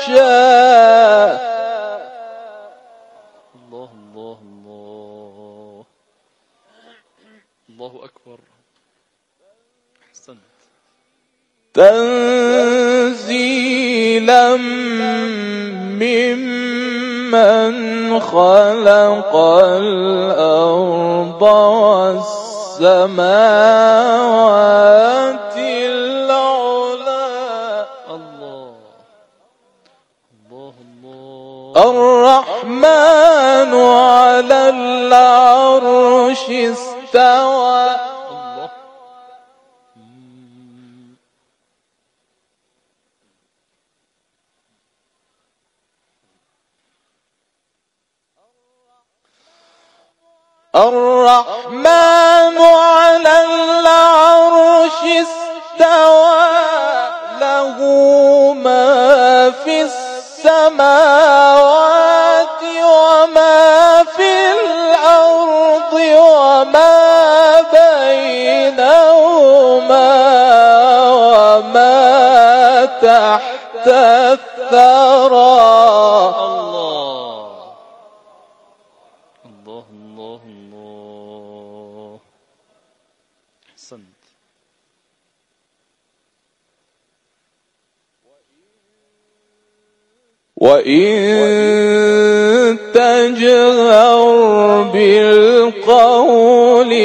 يخشى. الله الله الله، الله أكبر. أحسنت. تنزيلا ممن خلق الأرض والسماوات العلى. الله الله الله. الرحمن على العرش استوى. الله. الرحمن على العرش استوى. له ما في السماوات وما في الأرض وما بينهما وما تحت الثرى. الله الله الله. أحسنت. وإن تجهر بالقول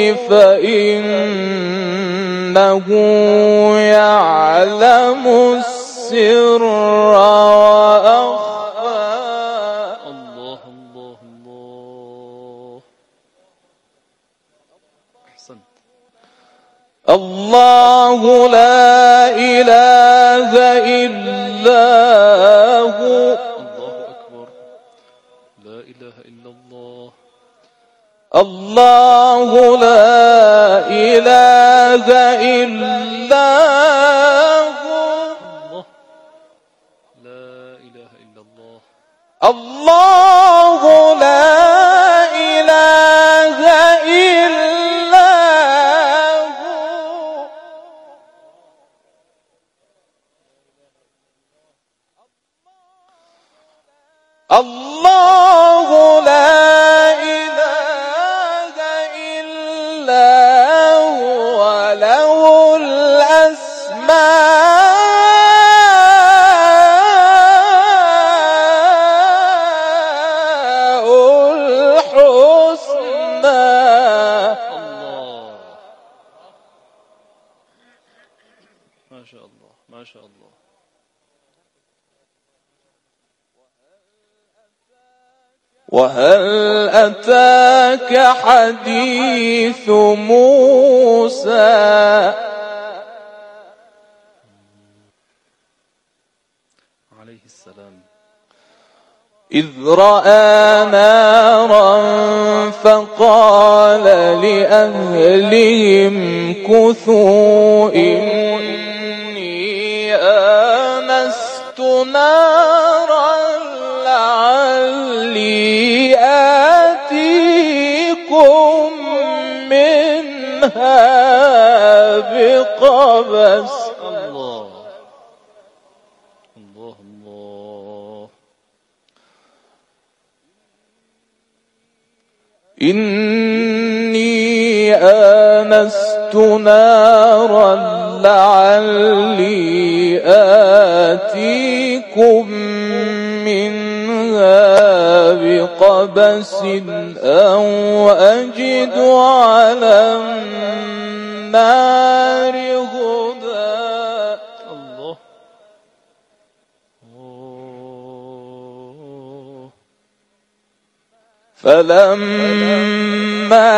فإنه يعلم السر وأخفى. الله الله الله. أحسنت. الله لا إله إلا هو. الله أكبر. لا إله إلا الله. الله لا إله إلا هو. الله. لا إله إلا الله. الله لا إله إلا هو. الله لا إله إلا هو له الأسماء الحسنى. الله. ما شاء الله ما شاء الله. وهل أتاك حديث موسى عليه السلام إذ رأى نارا فقال لأهلهم كثوا إني آنست نارا لعلي آتيكم منها بقبس. الله الله الله. إني آنست نارا لعلي آتيكم منها بقبس أو أجد على النار هدى. الله. فلما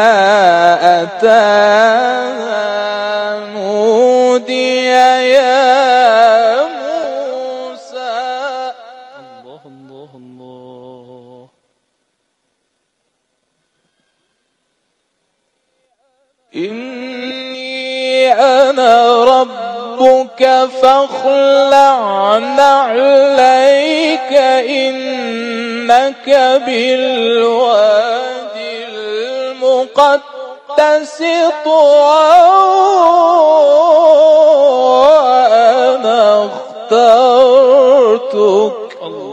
أتاها نودي يا موسى. الله الله الله. إني أنا ربك فاخلع نعليك إنك بالوادي المقدس طوى وأنا اخترتك. الله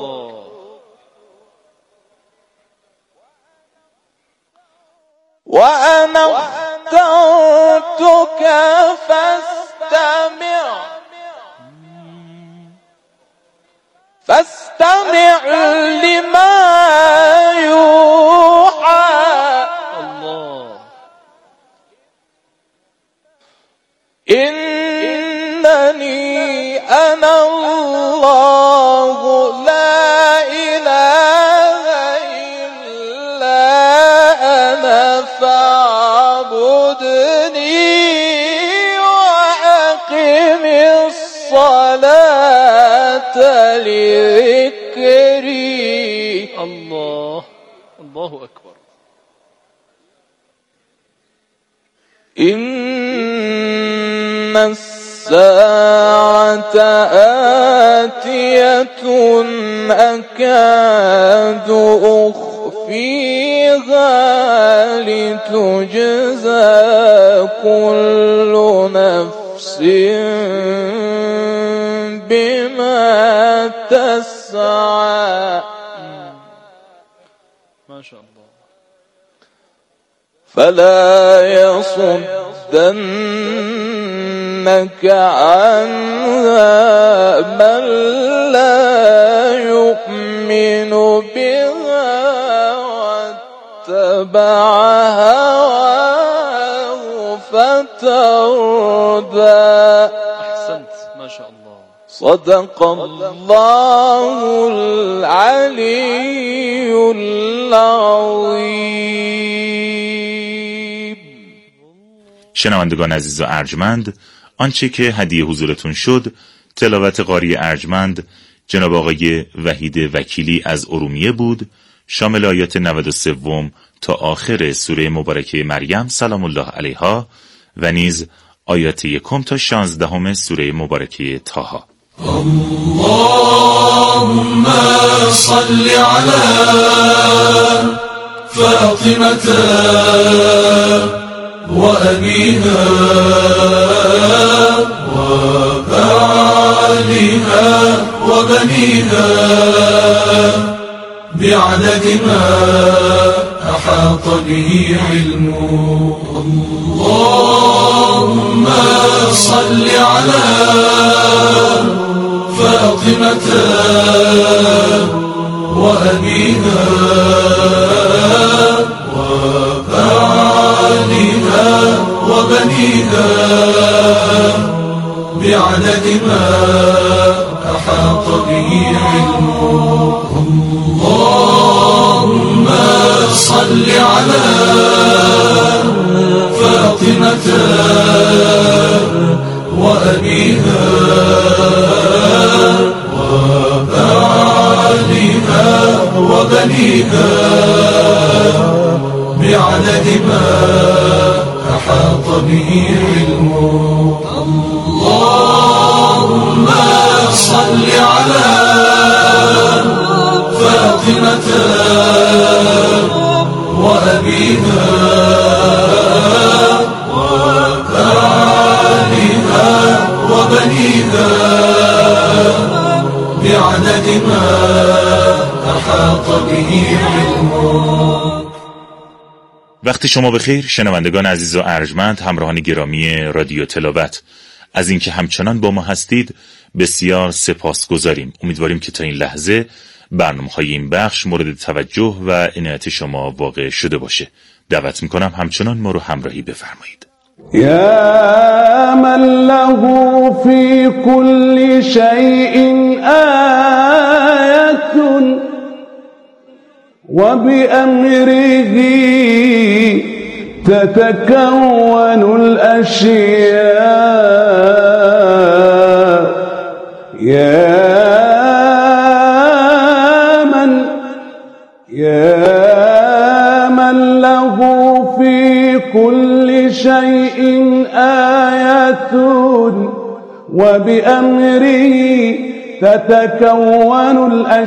فاستمع لما يوحى الله. إنني أنا الله لا إله إلا أنا فاعبدني وأقم الصلاة لذكري. الله الله أكبر. إن الساعة آتية أكاد أخفيها لتجزى كل نفس بما تسعى. ما شاء الله. فلا يصدنك عنها من لا يؤمن بها واتبع هواه فتردى. أحسنت، ما شاء الله. صدق الله العلی العظیم. شنوندگان عزیز و ارجمند، آنچه که هدیه حضورتون شد تلاوت قاری ارجمند جناب آقای وحید وکیلی از ارومیه بود، شامل آیات 93 تا آخر سوره مبارکه مریم سلام الله علیها و نیز آیات 1 تا 16 سوره مبارکه طه. اللهم صل على فاطمة وأبيها وبعلها وبنيها بعدد ما أحاط به علمه. اللهم صل على فاطمة وأبيها وبعلها وبنيها بعدد ما أحاط به علمه. اللهم صل على فاطمة وأبيها وبعلها وبنيها بعدد ما أحاط به علمه. اللهم صل على فاطمة وأبيها وبعلها وبنيها بعدد ما أحاط به علمه. وقتی شما بخیر شنوندگان عزیز و ارجمند، همراهان گرامی رادیو تلاوت، از اینکه همچنان با ما هستید بسیار سپاسگزاریم. امیدواریم که تا این لحظه برنامه‌های این بخش مورد توجه و عنایت شما واقع شده باشه. دعوت میکنم همچنان ما رو همراهی بفرمایید. یا من له فی کل شیء آیة و بأمره تتكون الأشياء. يا من له في كل شيء آية وبأمره تتكون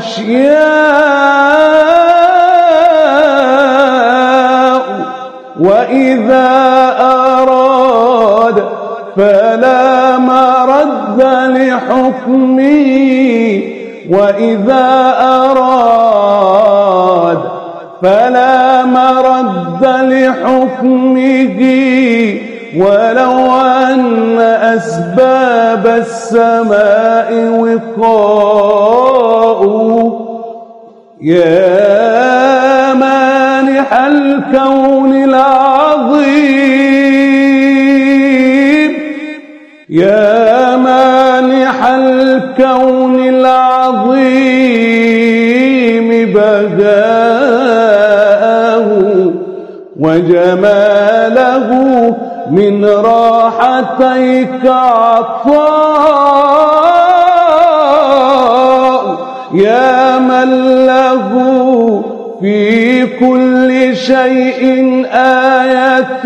الأشياء. وإذا أراد فلا مرد لحكمه وإذا أراد فلا مرد لحكمه ولو أن أسباب السماء وقاء يا مانح الكون العظيم يا مانح الكون العظيم بهاءه وجماله من راحتيك عطاء يا من له في كل شيء آية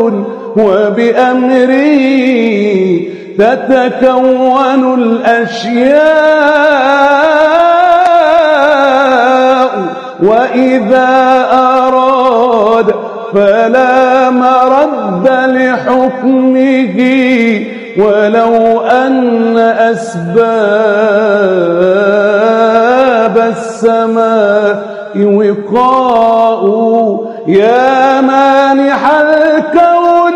وبأمره تتكون الأشياء وإذا أراد فلا مرد لحكمه ولو أن أسباب السماء وقاء يا مانح الكون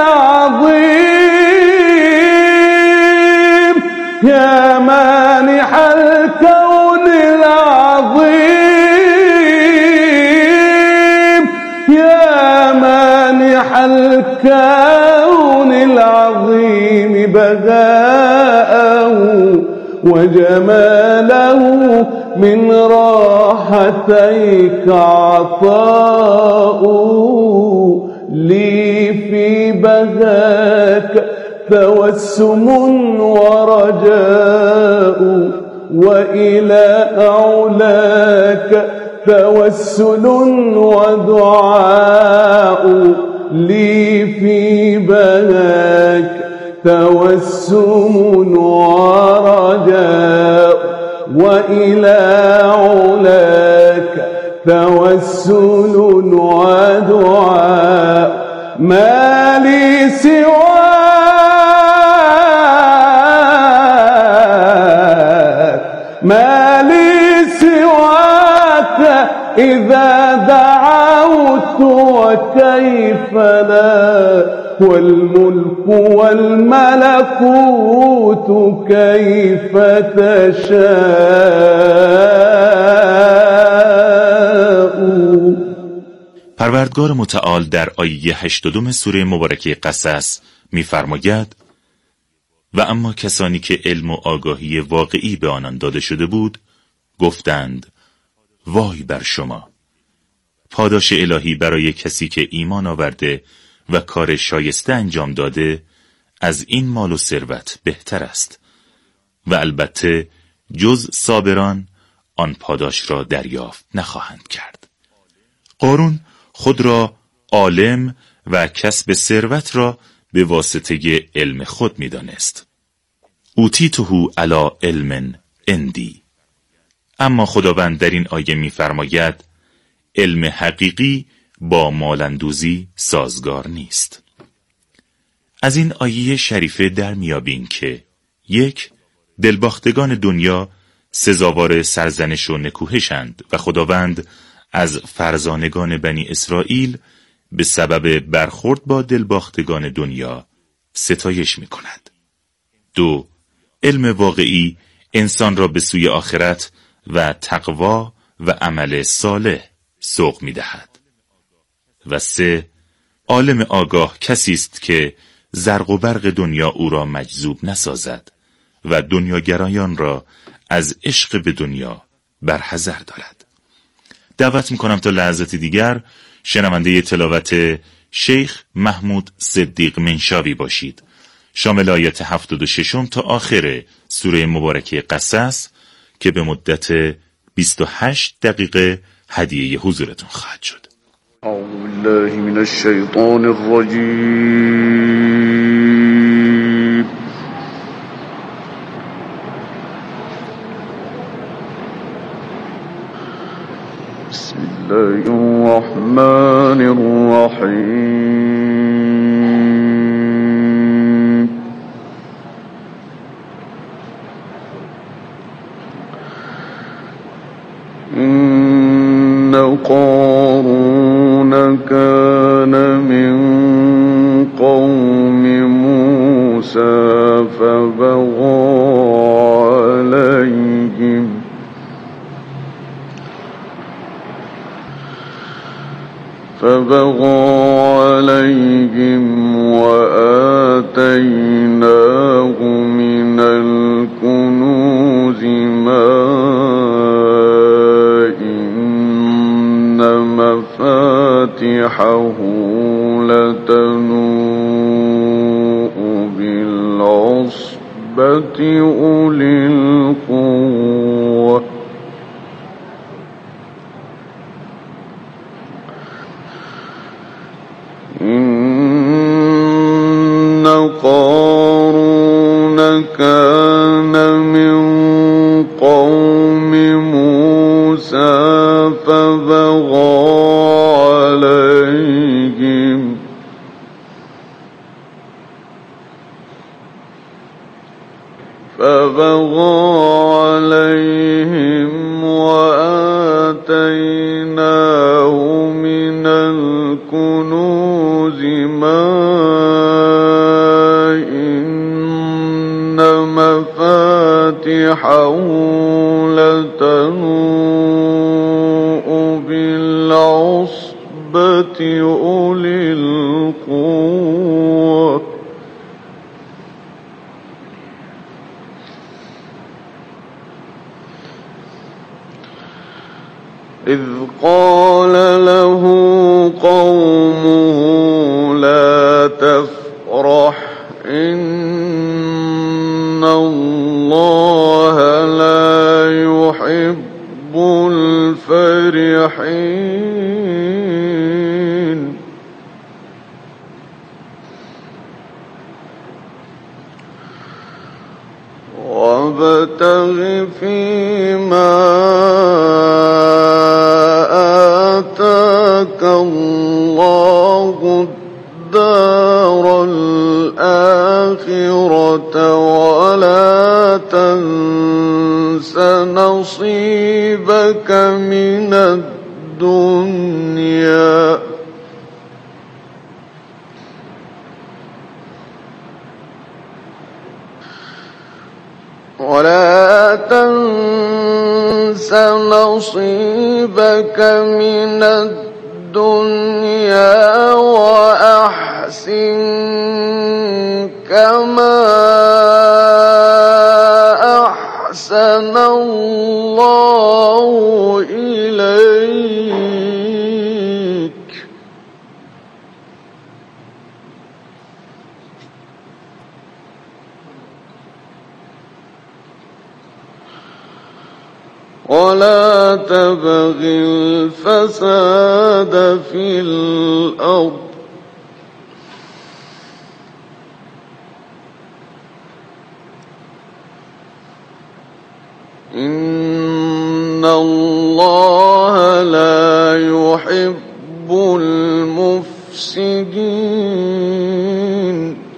العظيم يا مانح الكون العظيم يا مانح الكون العظيم بهاءه وجماله من راحتيك عطاء لي في بهاك توسم ورجاء وإلى أعلاك توسل ودعاء لي في بهاك توسم ورجاء وإلى علاك توسل ودعاء ما لي سواك ما لي سواك إذا دعوت وكيف لا والملك والملكوت كيف تشاء. پروردگار متعال در آیه 82 سوره مبارکه قصص می‌فرماید و اما کسانی که علم و آگاهی واقعی به آنان داده شده بود گفتند وای بر شما، پاداش الهی برای کسی که ایمان آورده و کار شایسته انجام داده از این مال و ثروت بهتر است و البته جز صابران آن پاداش را دریافت نخواهند کرد. قارون خود را عالم و کسب ثروت را به واسطه علم خود می‌دانست. اوتیته علی علم عندی. اما خداوند در این آیه می‌فرماید علم حقیقی با مالندوزی سازگار نیست. از این آیه شریفه در میابیم که 1. دلباختگان دنیا سزاوار سرزنش و نکوهشند و خداوند از فرزانگان بنی اسرائیل به سبب برخورد با دلباختگان دنیا ستایش می‌کند. 2. علم واقعی انسان را به سوی آخرت و تقوا و عمل صالح سوق می‌دهد. و 3. عالم آگاه کسی است که زرق و برق دنیا او را مجذوب نسازد و دنیاگرایان را از عشق به دنیا برحذر دارد. دعوت میکنم تا لحظات دیگر شنونده تلاوت شیخ محمود صدیق منشاوی باشید، شامل آیات 76 تا آخر سوره مبارکه قصص که به مدت 28 دقیقه هدیه حضورتون خواهد شد. أعوذ بالله من الشيطان الرجيم. بسم الله الرحمن الرحيم. إن قارون كان من قوم فبغى عليهم وآتيناه من الكنوز ما إن مفاتحه لتنوء بالعصبة أولي القوة إن قارون كان من قوم موسى فبغى عليهم وآتيناه من الكنوز ما إن مفاتحه لتنوء بالعصبة أولي القوة إذ قال له قومه لا تفرح إن الله لا يحب الفرحين وابتغ فيما آتاك الله الدار الآخرة ولا تنس نصيبك من الدنيا ولا تنس نصيبك من الدنيا وأحسن كما أحسن الله إليك ولا تبغ الفساد في الأرض إن الله لا يحب المفسدين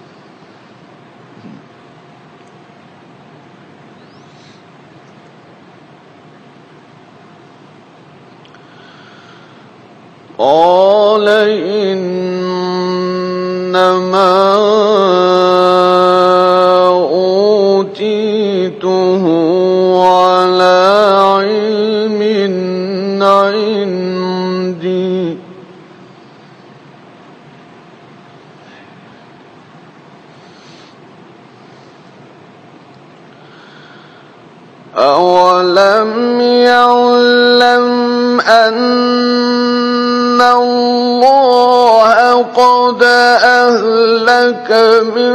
قال إنما أوتيته على علم عندي أولم يعلم أن الله قد أهلك من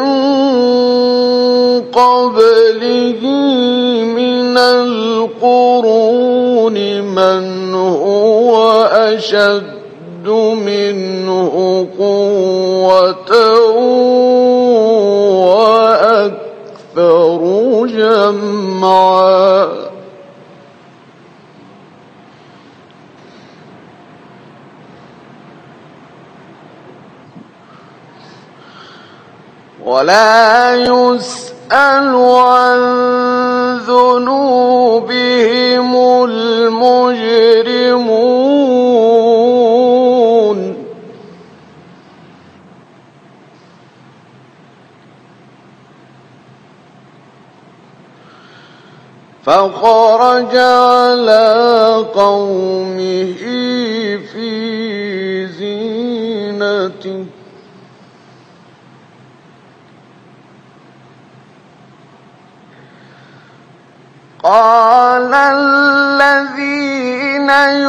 قبله من القرون من هو أشد منه قوة وأكثر جمعا ولا يسأل عن ذنوبهم المجرمون فخرج على قومه في زينته قال الذين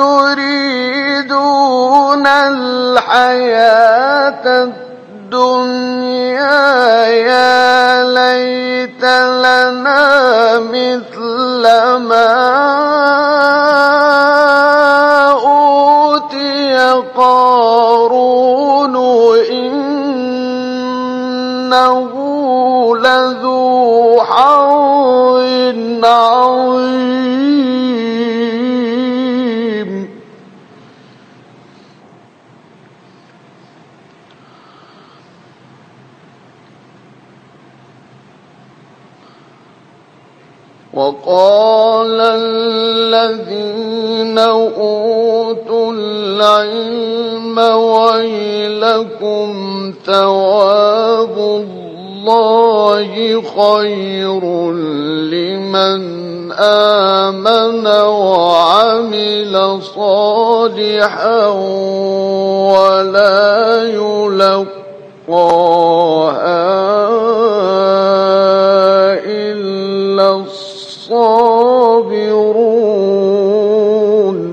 يريدون الحياة الدنيا يا ليت لنا مثل ما أوتي قارون إنه لذو حظ عظيم وقال الذين أوتوا العلم ويلكم ثواب الله خير لمن آمن وعمل صالحا ولا يلقاها إلا الصابرون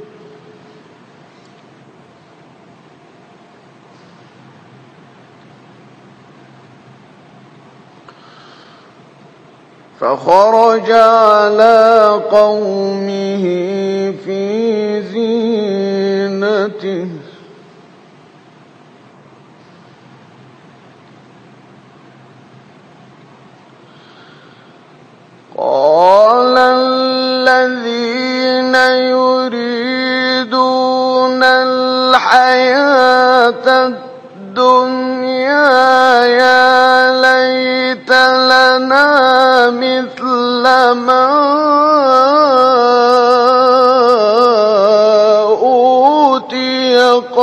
فخرج على قومه في زينته قال الذين يريدون الحياة الدنيا يا ليت لنا مثل ما أوتي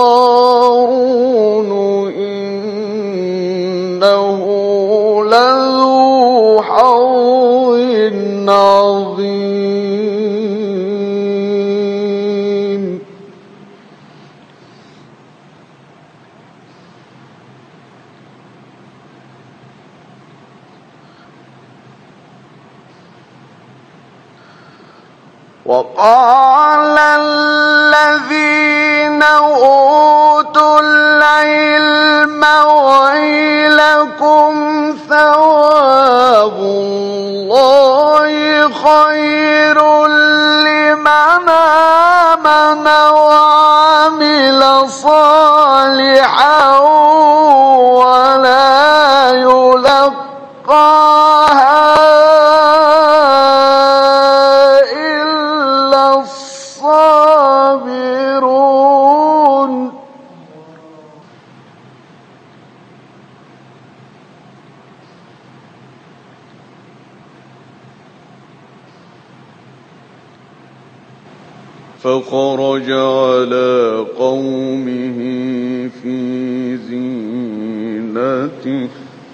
قارون إنه لذو حظ عظيم وقال الذين أوتوا العلم ويلكم ثواب الله خير لمن آمن وعمل صالحا ولا يلقاها إلا الصابرون فخرج على قومه في زينته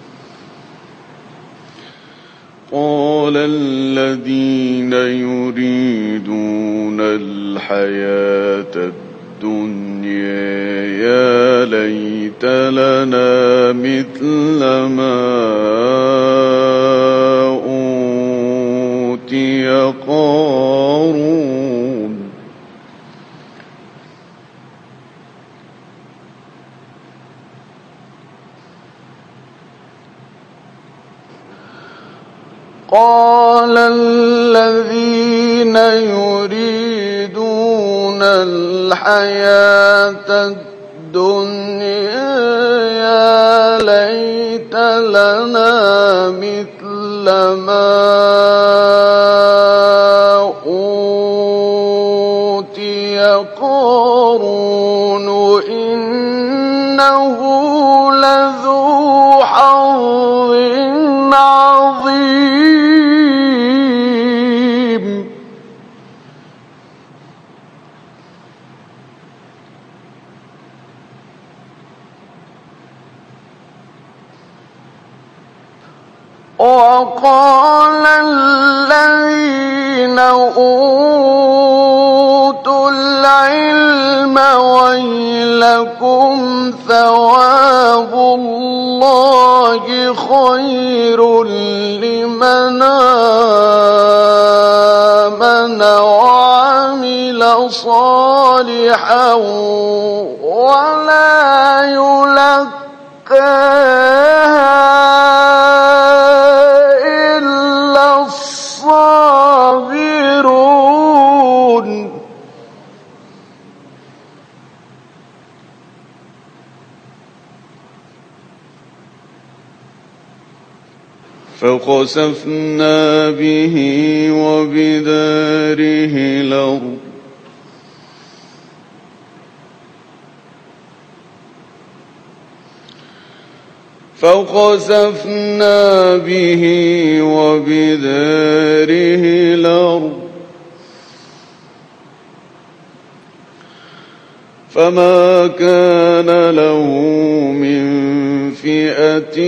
قال الذين يريدون الحياة الدنيا يا ليت لنا مثل ما أوتي قارون قال الذين يريدون الحياة الدنيا يا ليت لنا مثل ما أوتي قارون إنه لذو حظ عظيم وقال الذين أوتوا العلم ويلكم ثواب كتاب الله خير لمن آمن وعمل صالحا ولا يلقاها إلا الصابرون فخسفنا به وبداره الأرض فما كان له من فئة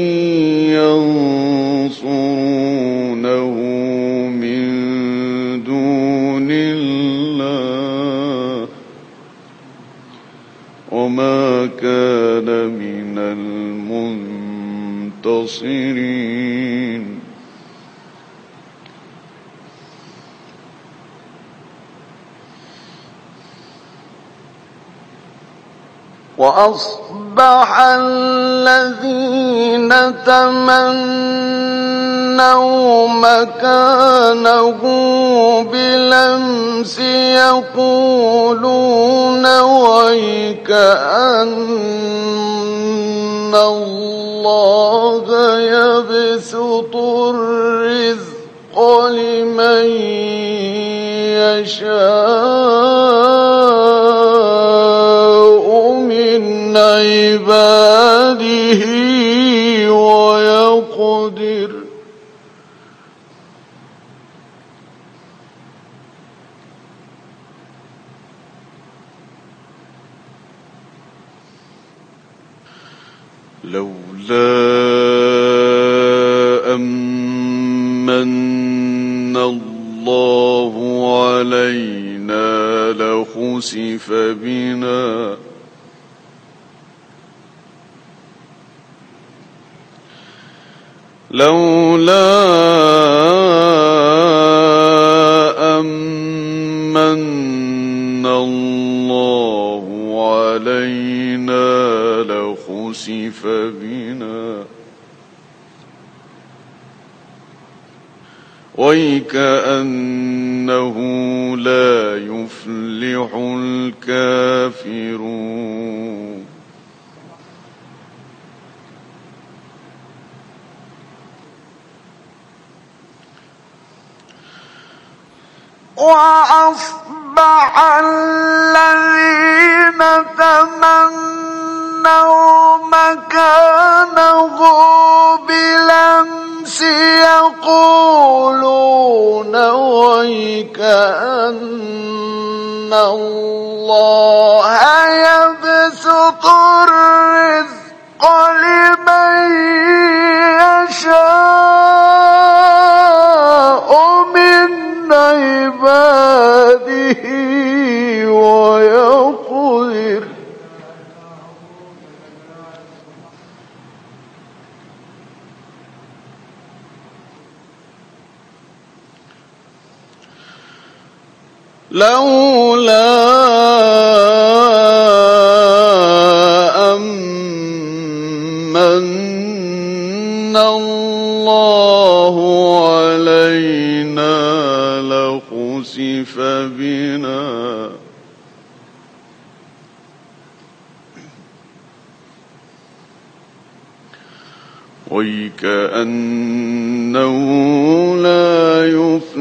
ينصرونه من دون الله وما كان من المنتصرين وأصبح الذين تمنوا مكانه بالأمس يقولون ويك أن الله يبسط الرزق لمن يشاء من عباده ويقدر لولا أمن الله علينا لخسف بنا لولا أمن الله علينا لخسف بنا ويكأنه لا يفلح الكافرون وأصبح الذين تمنوا مكانه بالأمس يقولون ويك أن الله يبسط الرزق لمن يشاء من عباده ويقدر لولا أمن الله علينا لخسف بنا ويكأنه لا يفلح